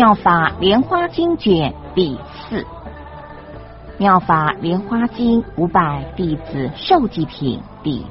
妙法莲花经卷第4，妙法莲花经500弟子受记品第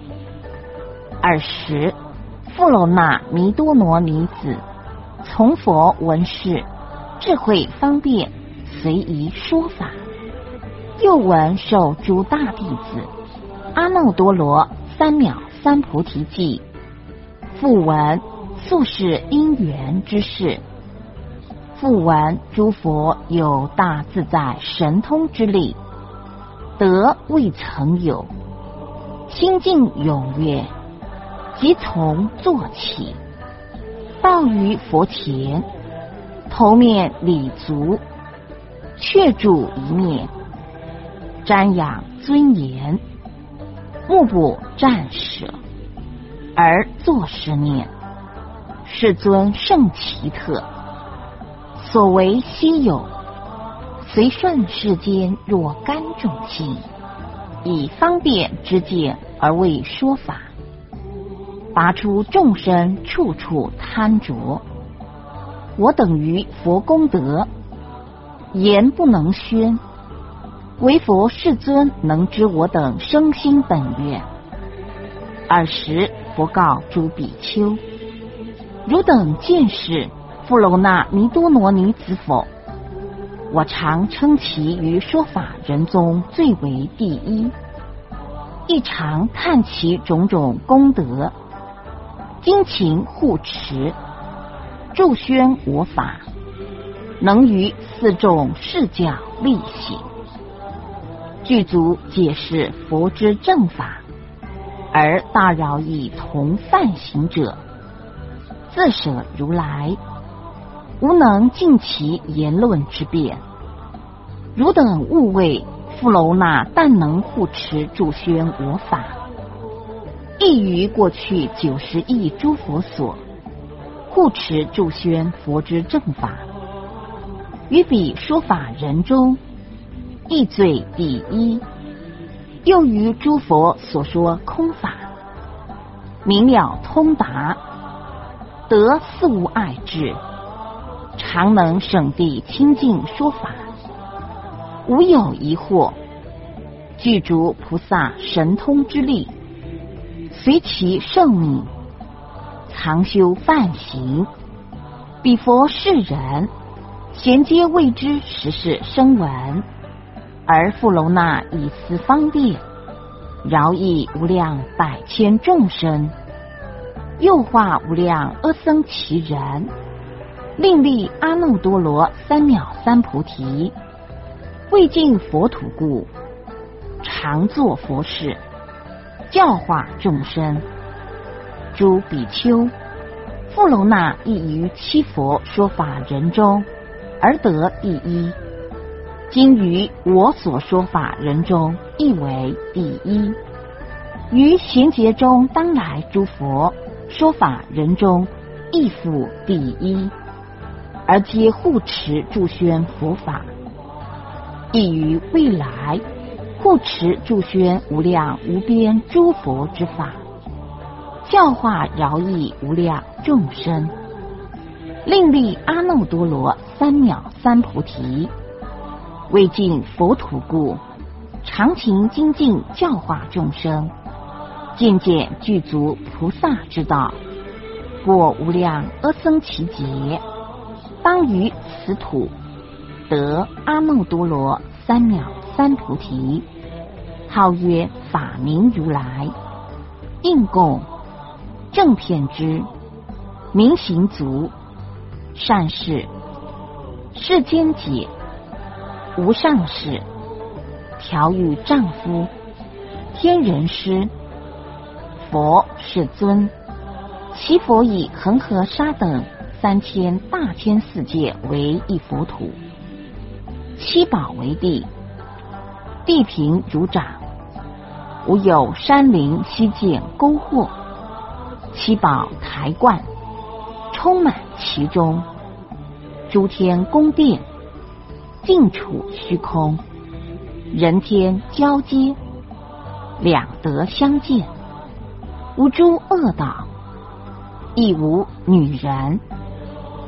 8。20，富楼那弥多罗尼子，从佛闻事，智慧方便，随宜说法。又闻受诸大弟子阿耨多罗三藐三菩提记，复闻宿世因缘之事，复闻诸佛有大自在神通之力，德未曾有，心境踊跃，即从坐起，到于佛前，头面礼足，却住一面，瞻仰尊严，目不暂舍，而作是念：世尊甚奇特，所为稀有，随顺世间若干众器，以方便之见而为说法，拔出众生处处贪着。我等于佛功德，言不能宣，唯佛世尊能知我等生心本愿。20，佛告诸比丘：汝等见是富楼那弥多罗尼子否？我常称其于说法人中最为第一，亦常叹其种种功德，精勤护持，助宣我法，能于四众示教力行，具足解释佛之正法，而大饶益同犯行者，自舍如来，无能尽其言论之辩。汝等勿谓富楼那但能护持助宣我法，亦于过去90亿诸佛所护持助宣佛之正法，于彼说法人中亦最第一。又于诸佛所说空法，明了通达，得四无碍智，常能省地清净说法，无有疑惑，具足菩萨神通之力，随其圣命，常修梵行，彼佛世人咸皆未知实是声闻，而富楼那以此方便，饶益无量百千众生，又化无量阿僧祇人，令立阿耨多罗三藐三菩提，未尽佛土故，常作佛事，教化众生。诸比丘，富楼那亦于七佛说法人中而得第一，今于我所说法人中亦为第一，于贤劫中当来诸佛说法人中亦复第一，而皆护持助宣佛法，亦于未来护持助宣无量无边诸佛之法，教化饶益无量众生，令立阿耨多罗三藐三菩提，未尽佛土故，常勤精进教化众生，渐渐具足菩萨之道，过无量阿僧祇劫，当于此土得阿耨多罗三藐三菩提，号曰法明如来，应供正遍知，明行足，善事，世间解，无上士，调御丈夫，天人师，佛世尊。其佛以恒河沙等3000大千世界为一佛土，七宝为地，地平如掌，无有山林溪涧沟壑，七宝台观充满其中，诸天宫殿尽处虚空，人天交接，两德相见，无诸恶道，亦无女人，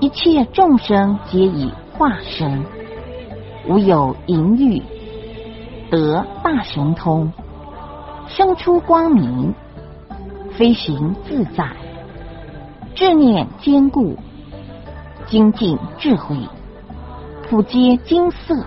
一切众生皆以化身，无有淫欲，得大神通，生出光明，飞行自在，智念坚固，精进智慧，普皆金色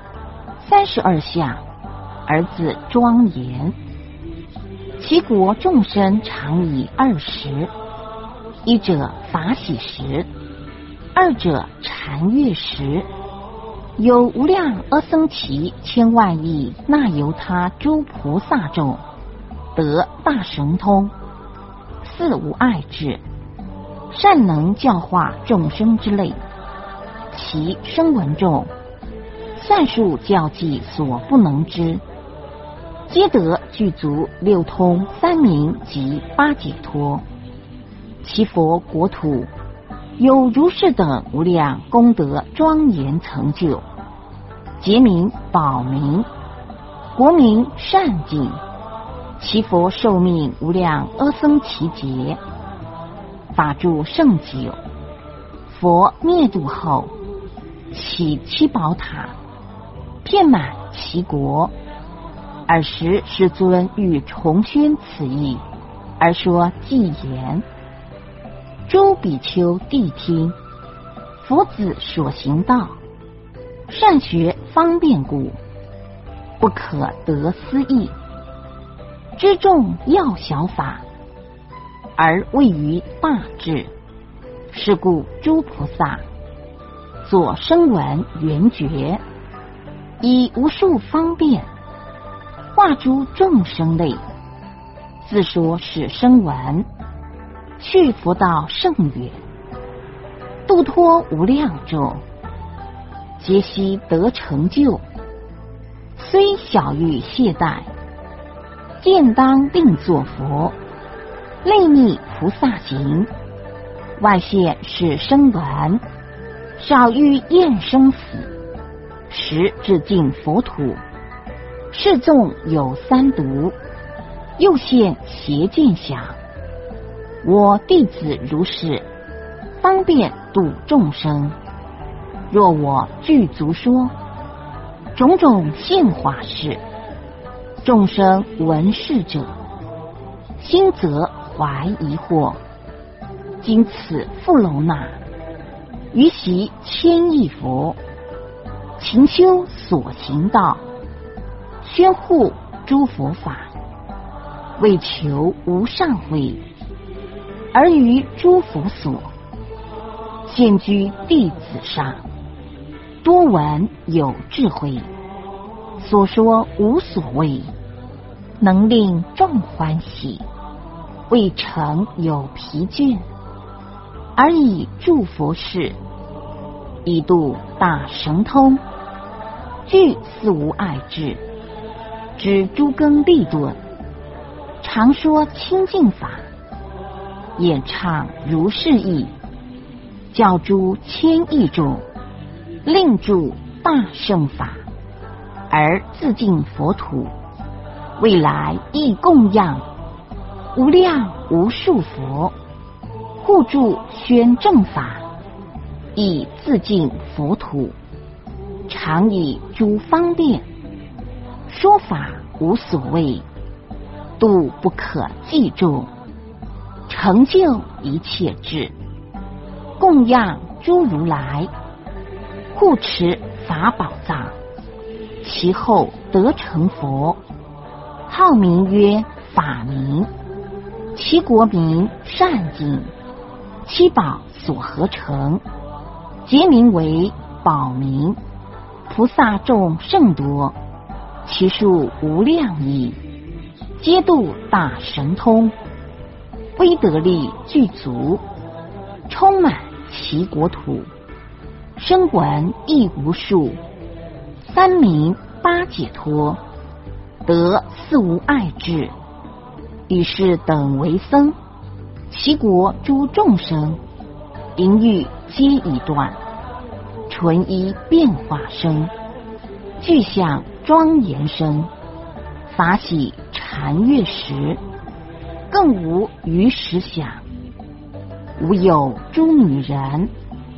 ，32相，儿子庄严。其国众生常以20，一者法喜时，二者禅悦时，有无量阿僧祇千万亿那由他诸菩萨众，得大神通，四无碍智，善能教化众生之类。其声闻众，算数教计所不能知，皆得具足六通三明及八解脱。其佛国土有如是等无量功德庄严成就，结名宝名，国名善境。其佛寿命无量阿僧祇劫，法住甚久。佛灭度后，起七宝塔，遍满其国。尔时世尊欲重宣此义，而说偈言：诸比丘谛听，佛子所行道，善学方便故，不可得思议。知众要小法，而位于大智。是故诸菩萨作声闻缘觉，以无数方便化诸众生类，自说是声闻，去佛道甚远，度脱无量众，皆悉得成就。虽小欲懈怠，见当令作佛，内密菩萨行，外现是声闻，少欲厌生死，时至尽佛土。示众有三毒，又现邪见想。我弟子如是，方便度众生。若我具足说，种种现法事，众生闻是者，心则怀疑惑。今此复楼那，于习千亿佛，勤修所行道，宣护诸佛法，为求无上慧，而于诸佛所，现居弟子上，多闻有智慧，所说无所谓，能令众欢喜，未成有疲倦，而以助佛事，以度大神通，具四无碍智，知诸根利钝，常说清净法，演唱如是意，教诸千亿众，令助大圣法，而自尽佛土。未来亦供养无量无数佛，护助宣正法，以自尽佛土。常以诸方便说法无所谓，度不可计众，成就一切智，供养诸如来，护持法宝藏，其后得成佛，号名曰法名，其国名善境，七宝所合成，结名为宝名。菩萨众甚多，其数无量亿，皆度大神通，威德力具足，充满其国土。声闻亦无数，三明八解脱，得四无碍智。于是等为僧，其国诸众生，淫欲皆已断，纯一变化生，具象庄严生，法喜禅悦时，更无余时想。无有诸女人，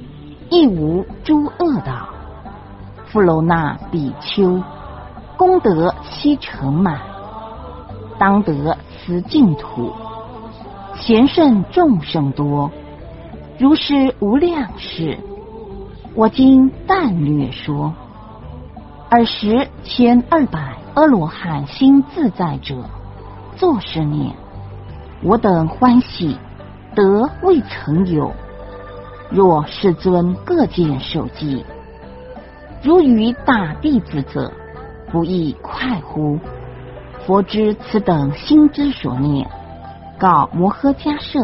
亦无诸恶道。富楼那比丘，功德悉成满，当得此净土。贤圣众生多，如是无量事。我今但略说。201200阿罗汉心自在者，作是念：我等欢喜，得未曾有。若世尊各见受记，如于大弟子者，不亦快乎？佛知此等心之所念，告摩诃迦摄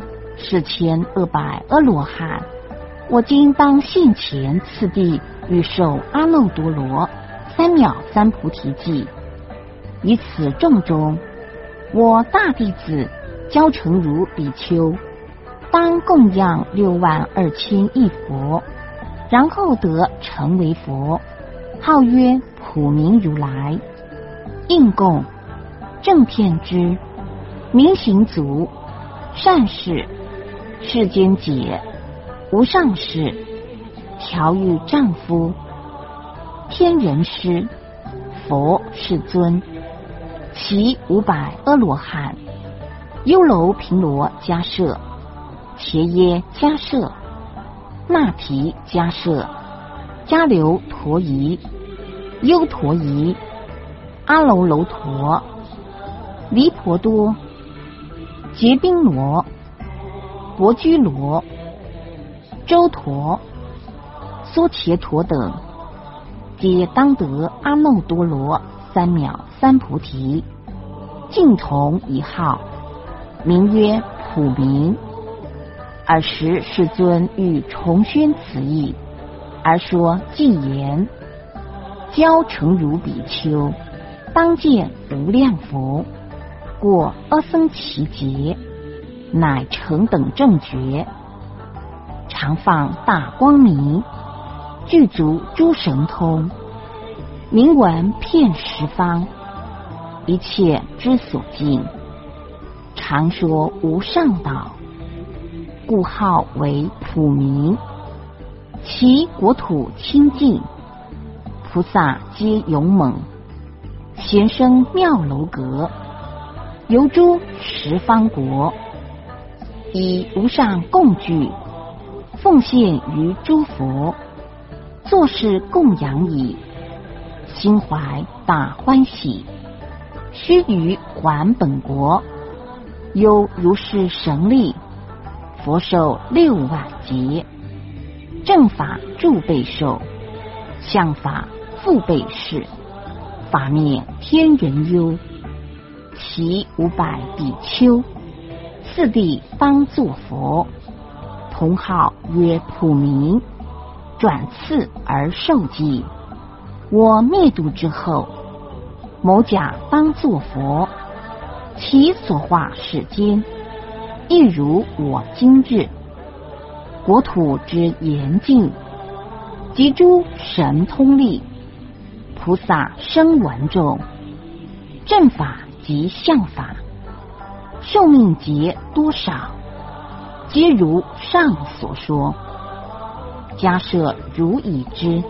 ：4200阿罗汉，我今当现前次第欲受阿耨多罗三藐三菩提记。于此众中，我大弟子交成如比丘，当供养62000亿佛，然后得成为佛，号曰普明如来。应供正遍知，明行足，善事，世间解，无上士，调御丈夫，天人师，佛世尊，其500阿罗汉，优楼频罗迦摄，伽耶迦摄，那提迦摄，迦留陀夷，优陀夷，阿楼楼陀，离婆多，结宾罗，薄居罗，周陀，梭伽陀等，皆当得阿耨多罗三藐三菩提，尽同一号，名曰普明。尔时世尊欲重宣此义，而说偈言：交成如比丘，当见无量佛，过阿僧祇劫，乃成等正觉，常放大光明，具足诸神通，名闻遍十方，一切之所尽，常说无上道，故号为普明。其国土清净，菩萨皆勇猛，贤生妙楼阁，游诸十方国，以无上供具，奉献于诸佛，作是供养矣。心怀大欢喜，须臾还本国，有如是神力，佛寿6万劫，正法助备寿，相法复备世，法面天人忧。其500比丘，次第当作佛，同号曰普明，转次而受记。我灭度之后，某甲当作佛，其所化世间，亦如我今日。国土之严净，及诸神通力，菩萨声闻众，正法及相法，寿命劫多少，皆如上所说。迦摄如已知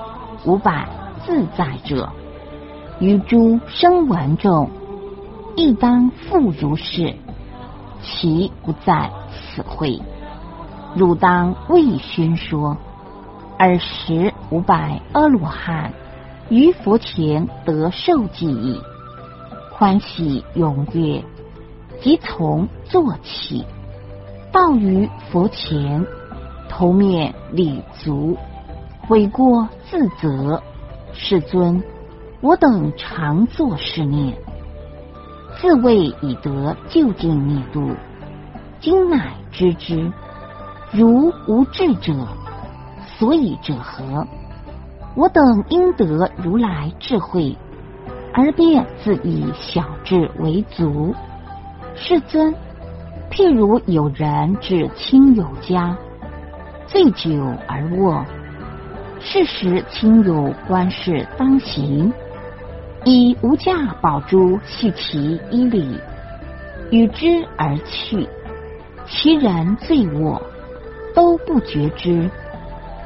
，500自在者，于诸声闻众，亦当复如是，其不在此会。汝当为宣说。尔时500阿罗汉于佛前得受记矣，欢喜踊跃，即从坐起，到于佛前，头面礼足，悔过自责。世尊，我等常作是念，自谓已得究竟灭度，今乃知之。如无智者，所以者何？我等应得如来智慧，而便自以小智为足。世尊，譬如有人至亲友家，醉酒而卧，是时亲友观事当行，以无价宝珠系其衣里，与之而去。其人醉卧，都不觉知，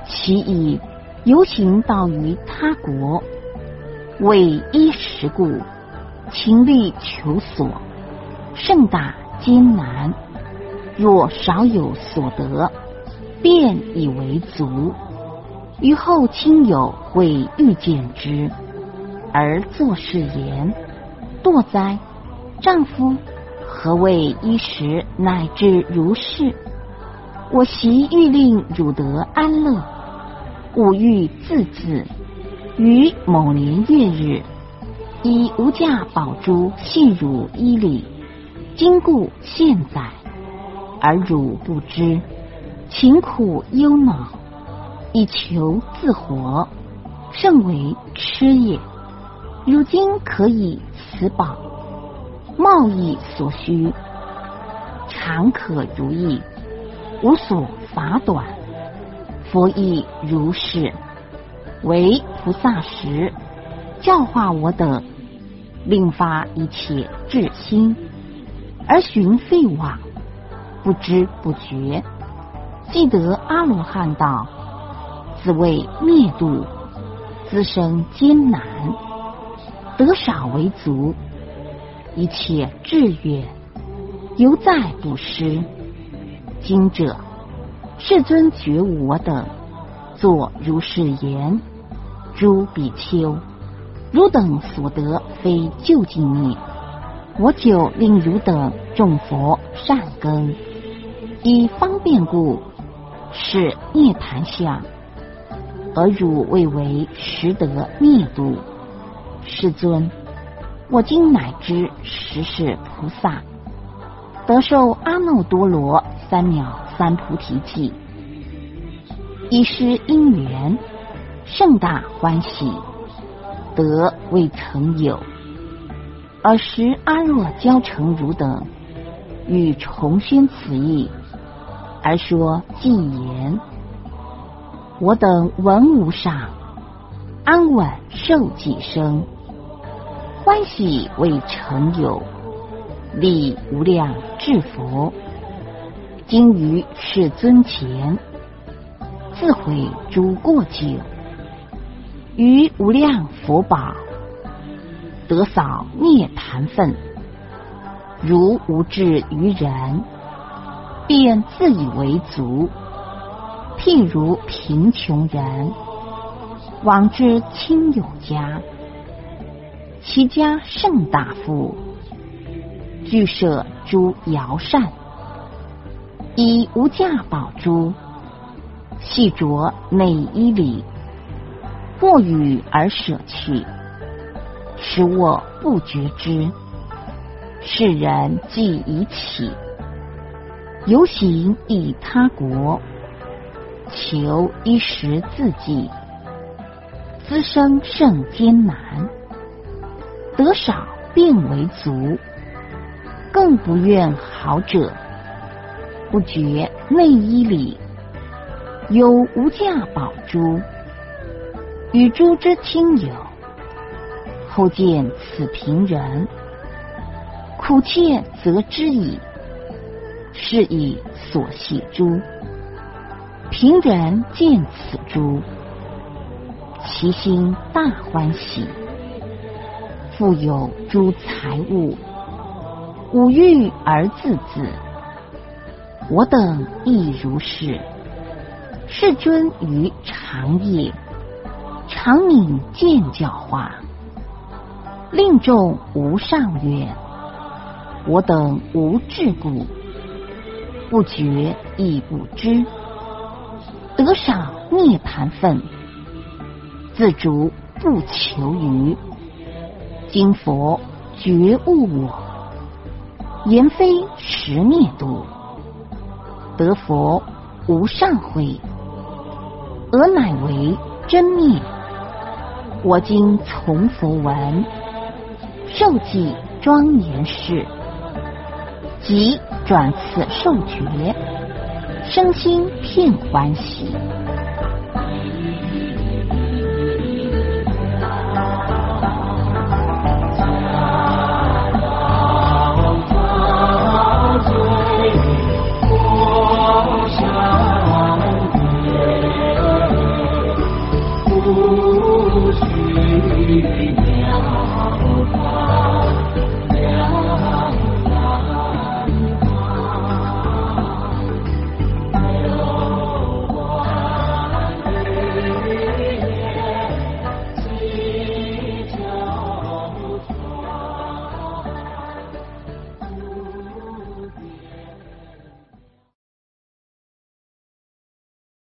其以游行到于他国，为衣食故，勤力求索，甚大艰难。若少有所得，便以为足。于后亲友会遇见之，而作是言：堕哉！丈夫何谓衣食乃至如是？我昔欲令汝得安乐，吾欲自治。于某年月日，以无价宝珠系汝衣里，今故现在，而汝不知，勤苦忧恼，以求自活，甚为痴也。如今可以此宝，贸易所需，常可如意，无所乏短。佛亦如是，为菩萨时，教化我等，令发一切智心，而寻废往，不知不觉，既得阿罗汉道，自谓灭度，滋生艰难，得少为足，一切志愿，犹在不失。今者世尊觉悟我等，作如是言：诸比丘，汝等所得非究竟灭，我久令汝等种佛善根，以方便故，是涅盘相，而汝谓为实得灭度。世尊，我今乃知实是菩萨，得受阿耨多罗三藐三菩提记，以是因缘，甚大欢喜，得未曾有。尔时阿若教成汝等，欲重宣此意，而说偈言：我等闻无上，安稳受己生，欢喜未成有，力无量至佛。今于世尊前，自悔诸过咎，于无量佛宝，得扫涅盘分。如无智于人，便自以为足。譬如贫穷人，往之亲友家，其家甚大富，具设诸肴膳，以无价宝珠系着内衣里，过与而舍去，使我不觉知。世人既已起，游行以他国，求衣食自济，滋生甚艰难，得少便为足，更不愿好者，不觉内衣里有无价宝珠，与诸之亲友，后见此贫人，苦切则知矣，是以所系诸。贫人见此诸，其心大欢喜，复有诸财物，五欲而自恣。我等亦如是。世尊于长夜，常悯见教化，令众无上愿。我等无智故，不觉亦不知，得少涅盘分，自逐不求余。今佛觉悟我，言非实灭度，得佛无上慧，尔乃为真灭。我今从佛闻，受记庄严事，即转此受觉，身心遍欢喜。